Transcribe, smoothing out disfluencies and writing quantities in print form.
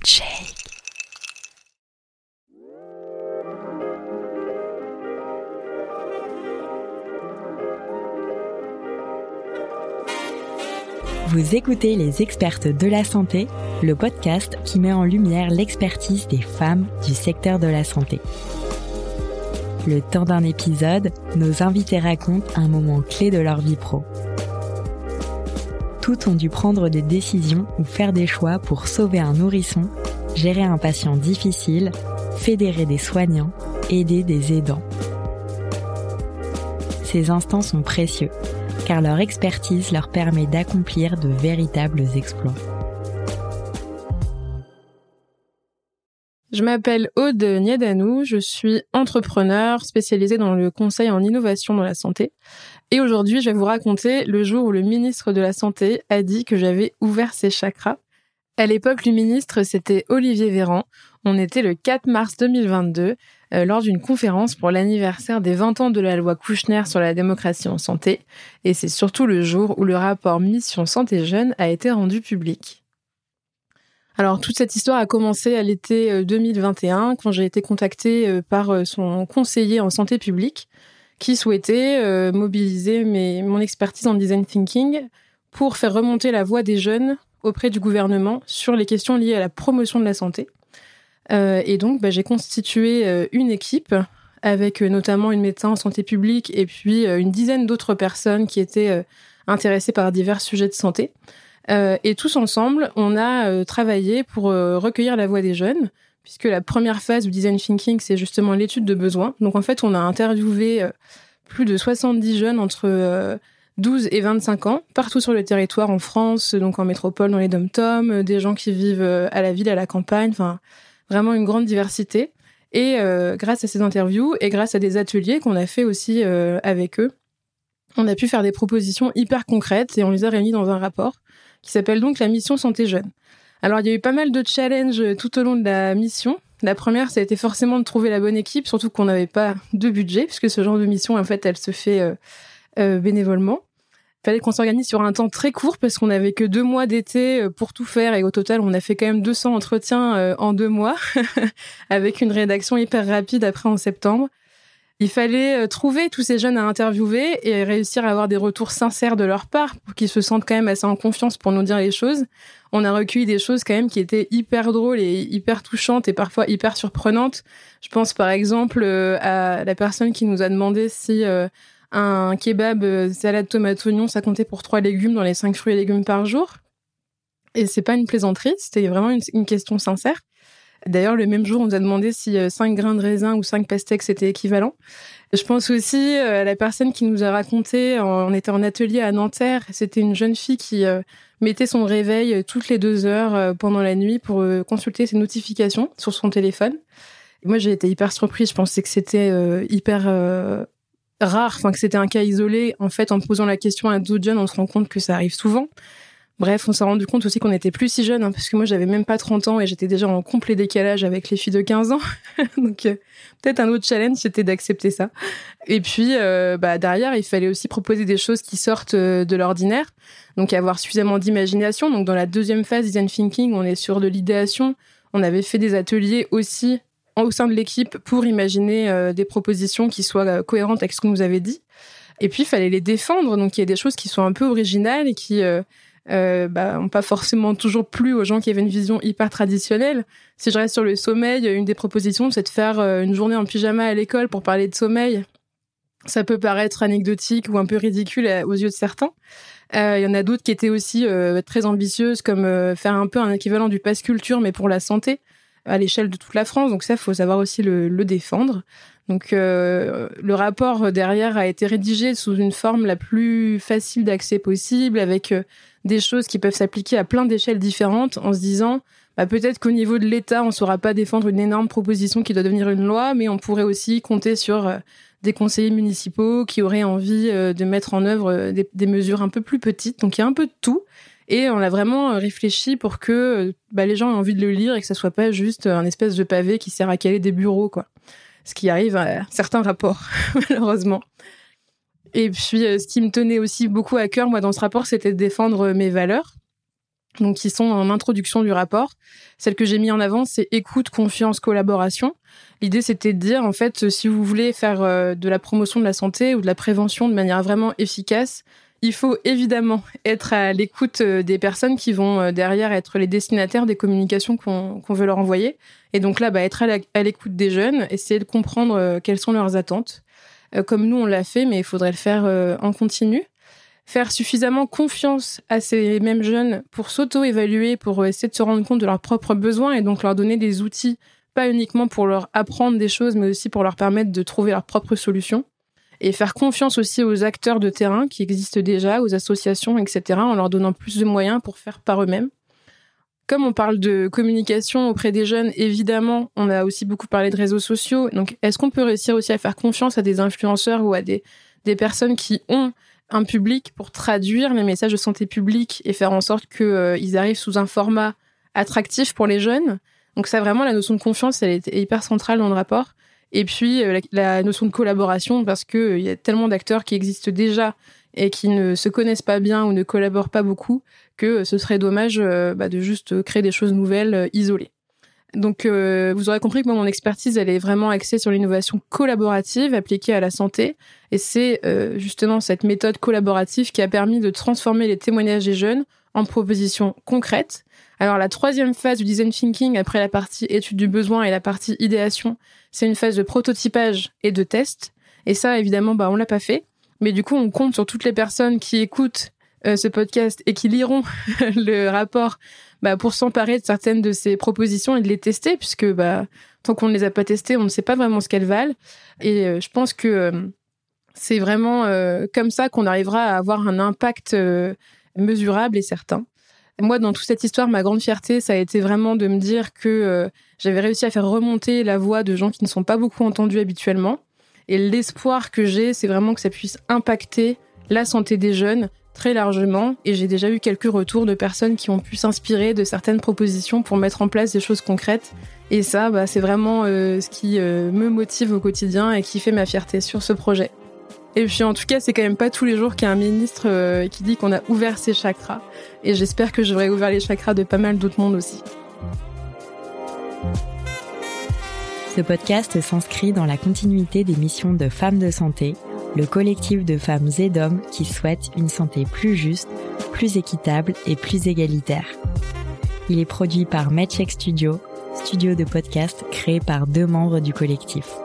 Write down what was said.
Shake. Vous écoutez Les Expertes de la Santé, le podcast qui met en lumière l'expertise des femmes du secteur de la santé. Le temps d'un épisode, nos invités racontent un moment clé de leur vie pro. Toutes ont dû prendre des décisions ou faire des choix pour sauver un nourrisson, gérer un patient difficile, fédérer des soignants, aider des aidants. Ces instants sont précieux, car leur expertise leur permet d'accomplir de véritables exploits. Je m'appelle Aude Niadanou, je suis entrepreneur spécialisée dans le conseil en innovation dans la santé. Et aujourd'hui, je vais vous raconter le jour où le ministre de la Santé a dit que j'avais ouvert ses chakras. À l'époque, le ministre, c'était Olivier Véran. On était le 4 mars 2022, lors d'une conférence pour l'anniversaire des 20 ans de la loi Kouchner sur la démocratie en santé. Et c'est surtout le jour où le rapport Mission Santé Jeune a été rendu public. Alors, toute cette histoire a commencé à l'été 2021, quand j'ai été contactée par son conseiller en santé publique, qui souhaitait mobiliser mon expertise en design thinking pour faire remonter la voix des jeunes auprès du gouvernement sur les questions liées à la promotion de la santé. Et donc, j'ai constitué une équipe avec notamment une médecin en santé publique et puis une dizaine d'autres personnes qui étaient intéressées par divers sujets de santé. Et tous ensemble, on a travaillé pour recueillir la voix des jeunes, puisque la première phase du design thinking, c'est justement l'étude de besoins. Donc en fait, on a interviewé plus de 70 jeunes entre 12 et 25 ans, partout sur le territoire en France, donc en métropole, dans les dom-toms, des gens qui vivent à la ville, à la campagne, enfin vraiment une grande diversité. Et grâce à ces interviews et grâce à des ateliers qu'on a fait aussi avec eux, on a pu faire des propositions hyper concrètes et on les a réunies dans un rapport qui s'appelle donc la Mission Santé Jeune. Alors, il y a eu pas mal de challenges tout au long de la mission. La première, ça a été forcément de trouver la bonne équipe, surtout qu'on n'avait pas de budget, puisque ce genre de mission, en fait, elle se fait bénévolement. Il fallait qu'on s'organise sur un temps très court, parce qu'on n'avait que 2 mois d'été pour tout faire, et au total, on a fait quand même 200 entretiens en 2 mois, avec une rédaction hyper rapide après en septembre. Il fallait trouver tous ces jeunes à interviewer et réussir à avoir des retours sincères de leur part pour qu'ils se sentent quand même assez en confiance pour nous dire les choses. On a recueilli des choses quand même qui étaient hyper drôles et hyper touchantes et parfois hyper surprenantes. Je pense par exemple à la personne qui nous a demandé si un kebab salade tomate oignon, ça comptait pour 3 légumes dans les 5 fruits et légumes par jour. Et c'est pas une plaisanterie, c'était vraiment une question sincère. D'ailleurs, le même jour, on nous a demandé si 5 grains de raisin ou 5 pastèques, c'était équivalent. Je pense aussi à la personne qui nous a raconté, on était en atelier à Nanterre, c'était une jeune fille qui mettait son réveil toutes les 2 heures pendant la nuit pour consulter ses notifications sur son téléphone. Et moi, j'ai été hyper surprise, je pensais que c'était hyper rare, que c'était un cas isolé. En fait, en posant la question à d'autres jeunes, on se rend compte que ça arrive souvent. Bref, on s'est rendu compte aussi qu'on n'était plus si jeunes, parce que moi, j'avais même pas 30 ans et j'étais déjà en complet décalage avec les filles de 15 ans. Donc, peut-être un autre challenge, c'était d'accepter ça. Et puis, derrière, il fallait aussi proposer des choses qui sortent de l'ordinaire. Donc, avoir suffisamment d'imagination. Donc, dans la deuxième phase design thinking, on est sur de l'idéation. On avait fait des ateliers aussi au sein de l'équipe pour imaginer des propositions qui soient cohérentes avec ce qu'on nous avait dit. Et puis, il fallait les défendre. Donc, il y a des choses qui sont un peu originales et qui ont pas forcément toujours plu aux gens qui avaient une vision hyper traditionnelle. Si je reste sur le sommeil, une des propositions, c'est de faire une journée en pyjama à l'école pour parler de sommeil. Ça peut paraître anecdotique ou un peu ridicule aux yeux de certains. Il y en a d'autres qui étaient aussi très ambitieuses, comme faire un peu un équivalent du pass culture, mais pour la santé, à l'échelle de toute la France. Donc ça, il faut savoir aussi le défendre. Donc le rapport derrière a été rédigé sous une forme la plus facile d'accès possible, avec des choses qui peuvent s'appliquer à plein d'échelles différentes, en se disant peut-être qu'au niveau de l'État, on ne saura pas défendre une énorme proposition qui doit devenir une loi, mais on pourrait aussi compter sur des conseillers municipaux qui auraient envie de mettre en œuvre des mesures un peu plus petites. Donc il y a un peu de tout. Et on a vraiment réfléchi pour que les gens aient envie de le lire et que ça soit pas juste un espèce de pavé qui sert à caler des bureaux, quoi. Ce qui arrive à certains rapports, malheureusement. Et puis, ce qui me tenait aussi beaucoup à cœur, moi, dans ce rapport, c'était de défendre mes valeurs. donc qui sont en introduction du rapport. Celle que j'ai mis en avant, c'est écoute, confiance, collaboration. L'idée, c'était de dire, en fait, si vous voulez faire de la promotion de la santé ou de la prévention de manière vraiment efficace, il faut évidemment être à l'écoute des personnes qui vont derrière être les destinataires des communications qu'on veut leur envoyer. Et donc là, être à l'écoute des jeunes, essayer de comprendre quelles sont leurs attentes. Comme nous, on l'a fait, mais il faudrait le faire en continu. Faire suffisamment confiance à ces mêmes jeunes pour s'auto-évaluer, pour essayer de se rendre compte de leurs propres besoins et donc leur donner des outils, pas uniquement pour leur apprendre des choses, mais aussi pour leur permettre de trouver leurs propres solutions. Et faire confiance aussi aux acteurs de terrain qui existent déjà, aux associations, etc., en leur donnant plus de moyens pour faire par eux-mêmes. Comme on parle de communication auprès des jeunes, évidemment, on a aussi beaucoup parlé de réseaux sociaux. Donc, est-ce qu'on peut réussir aussi à faire confiance à des influenceurs ou à des personnes qui ont un public pour traduire les messages de santé publique et faire en sorte qu'ils arrivent sous un format attractif pour les jeunes? Donc ça, vraiment, la notion de confiance, elle est hyper centrale dans le rapport. Et puis, la notion de collaboration, parce qu'il y a tellement d'acteurs qui existent déjà et qui ne se connaissent pas bien ou ne collaborent pas beaucoup que ce serait dommage de juste créer des choses nouvelles, isolées. Donc, vous aurez compris que moi, mon expertise, elle est vraiment axée sur l'innovation collaborative appliquée à la santé. Et c'est justement cette méthode collaborative qui a permis de transformer les témoignages des jeunes en propositions concrètes. Alors, la troisième phase du design thinking, après la partie étude du besoin et la partie idéation, c'est une phase de prototypage et de test. Et ça, évidemment, on l'a pas fait. Mais du coup, on compte sur toutes les personnes qui écoutent ce podcast et qui liront le rapport pour s'emparer de certaines de ces propositions et de les tester, puisque tant qu'on ne les a pas testées, on ne sait pas vraiment ce qu'elles valent. Et je pense que c'est vraiment comme ça qu'on arrivera à avoir un impact mesurable et certain. Moi, dans toute cette histoire, ma grande fierté, ça a été vraiment de me dire que j'avais réussi à faire remonter la voix de gens qui ne sont pas beaucoup entendus habituellement. Et l'espoir que j'ai, c'est vraiment que ça puisse impacter la santé des jeunes très largement. Et j'ai déjà eu quelques retours de personnes qui ont pu s'inspirer de certaines propositions pour mettre en place des choses concrètes. Et ça, c'est vraiment ce qui me motive au quotidien et qui fait ma fierté sur ce projet. Et puis en tout cas, c'est quand même pas tous les jours qu'il y a un ministre qui dit qu'on a ouvert ses chakras. Et j'espère que j'aurai ouvert les chakras de pas mal d'autres mondes aussi. Ce podcast s'inscrit dans la continuité des missions de Femmes de Santé, le collectif de femmes et d'hommes qui souhaitent une santé plus juste, plus équitable et plus égalitaire. Il est produit par MedCheck Studio, studio de podcast créé par 2 membres du collectif.